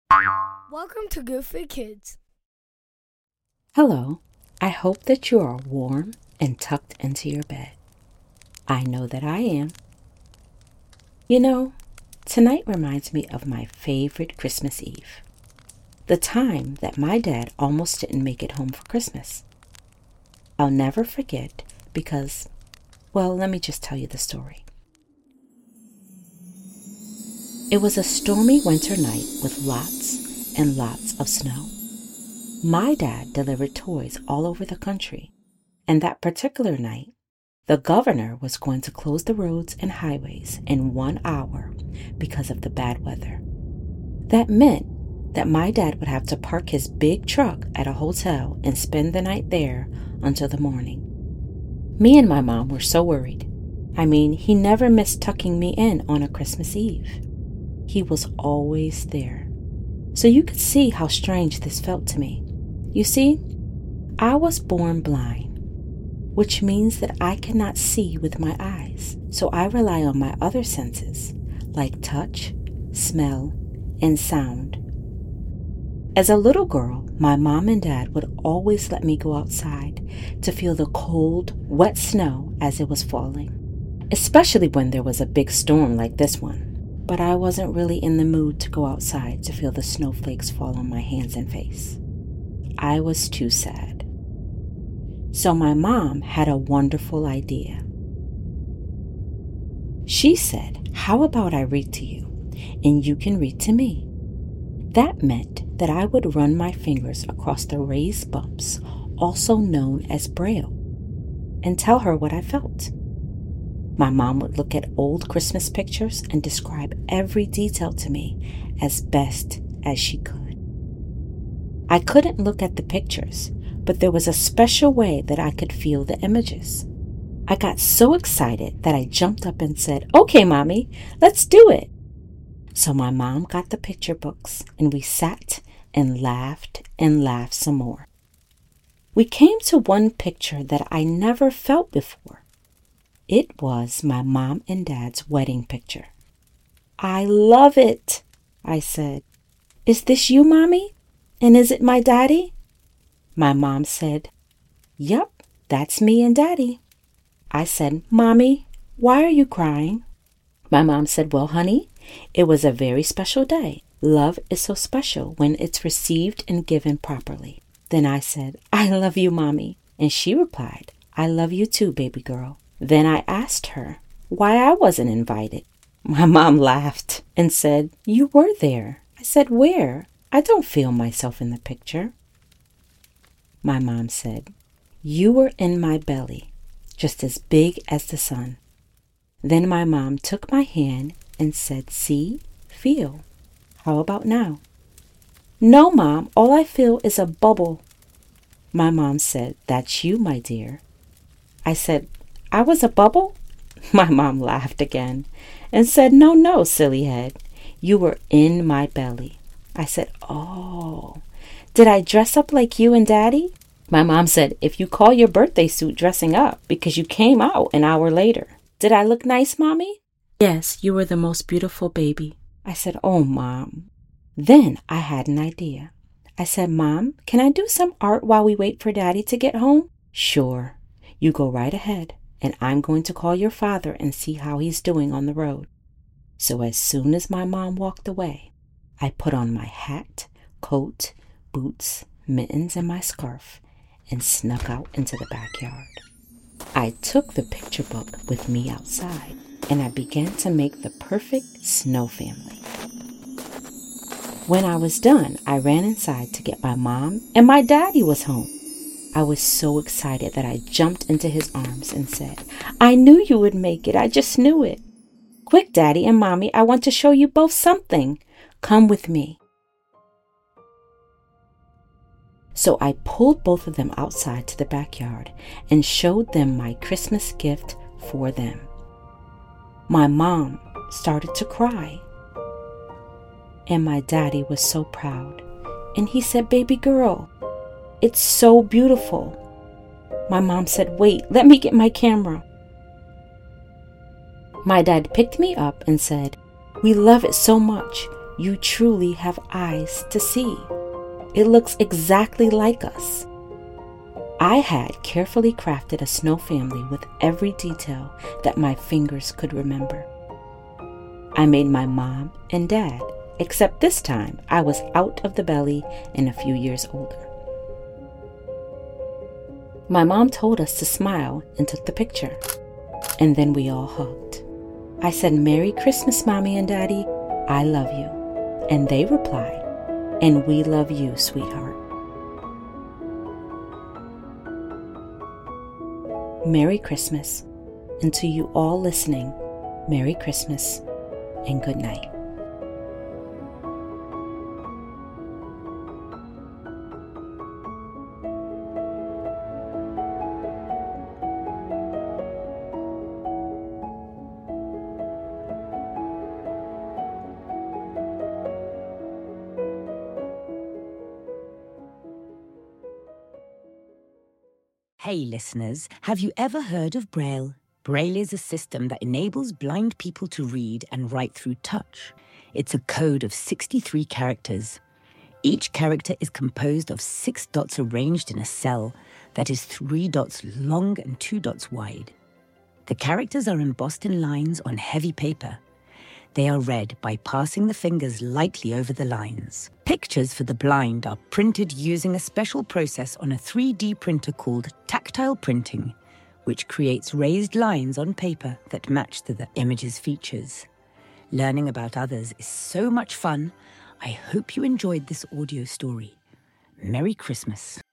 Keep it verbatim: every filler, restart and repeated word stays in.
Welcome to Good for Kids. Hello, I hope that you are warm and tucked into your bed. I know that I am. You know, tonight reminds me of my favorite Christmas Eve. The time that my dad almost didn't make it home for Christmas. I'll never forget because, well, let me just tell you the story. It was a stormy winter night with lots and lots of snow. My dad delivered toys all over the country, and that particular night, the governor was going to close the roads and highways in one hour because of the bad weather. That meant that my dad would have to park his big truck at a hotel and spend the night there until the morning. Me and my mom were so worried. I mean, he never missed tucking me in on a Christmas Eve. He was always there. So you could see how strange this felt to me. You see, I was born blind, which means that I cannot see with my eyes. So I rely on my other senses, like touch, smell, and sound. As a little girl, my mom and dad would always let me go outside to feel the cold, wet snow as it was falling, especially when there was a big storm like this one. But I wasn't really in the mood to go outside to feel the snowflakes fall on my hands and face. I was too sad. So my mom had a wonderful idea. She said, "How about I read to you, and you can read to me?" That meant that I would run my fingers across the raised bumps, also known as Braille, and tell her what I felt. My mom would look at old Christmas pictures and describe every detail to me as best as she could. I couldn't look at the pictures, but there was a special way that I could feel the images. I got so excited that I jumped up and said, "Okay, Mommy, let's do it." So my mom got the picture books and we sat and laughed and laughed some more. We came to one picture that I never felt before. It was my mom and dad's wedding picture. "I love it," I said. "Is this you, Mommy? And is it my daddy?" My mom said, "Yup, that's me and Daddy." I said, "Mommy, why are you crying?" My mom said, "Well, honey, it was a very special day. Love is so special when it's received and given properly." Then I said, "I love you, Mommy." And she replied, "I love you too, baby girl." Then I asked her why I wasn't invited. My mom laughed and said, "You were there." I said, "Where? I don't feel myself in the picture." My mom said, "You were in my belly, just as big as the sun." Then my mom took my hand and said, "See, feel. How about now?" "No, Mom, all I feel is a bubble." My mom said, "That's you, my dear." I said, "I was a bubble?" My mom laughed again and said, "No, no, silly head. You were in my belly." I said, "Oh, did I dress up like you and Daddy?" My mom said, "If you call your birthday suit dressing up because you came out an hour later." "Did I look nice, Mommy?" "Yes, you were the most beautiful baby." I said, "Oh, Mom." Then I had an idea. I said, "Mom, can I do some art while we wait for Daddy to get home?" "Sure. You go right ahead, and I'm going to call your father and see how he's doing on the road." So as soon as my mom walked away, I put on my hat, coat, boots, mittens, and my scarf and snuck out into the backyard. I took the picture book with me outside and I began to make the perfect snow family. When I was done, I ran inside to get my mom, and my daddy was home. I was so excited that I jumped into his arms and said, "I knew you would make it. I just knew it. Quick, Daddy and Mommy, I want to show you both something. Come with me." So I pulled both of them outside to the backyard and showed them my Christmas gift for them. My mom started to cry, and my daddy was so proud. And he said, "Baby girl, it's so beautiful." My mom said, "Wait, let me get my camera." My dad picked me up and said, "We love it so much. You truly have eyes to see. It looks exactly like us. I had carefully crafted a snow family with every detail that my fingers could remember. I made my mom and dad, except this time I was out of the belly and a few years older. My mom told us to smile and took the picture, and then we all hugged. I said, "Merry Christmas, Mommy and Daddy. I love you." And they replied, "And we love you, sweetheart." Merry Christmas, and to you all listening, Merry Christmas and good night. Hey listeners, have you ever heard of Braille? Braille is a system that enables blind people to read and write through touch. It's a code of sixty-three characters. Each character is composed of six dots arranged in a cell that is three dots long and two dots wide. The characters are embossed in lines on heavy paper. They are read by passing the fingers lightly over the lines. Pictures for the blind are printed using a special process on a three D printer called tactile printing, which creates raised lines on paper that match to the image's features. Learning about others is so much fun. I hope you enjoyed this audio story. Merry Christmas.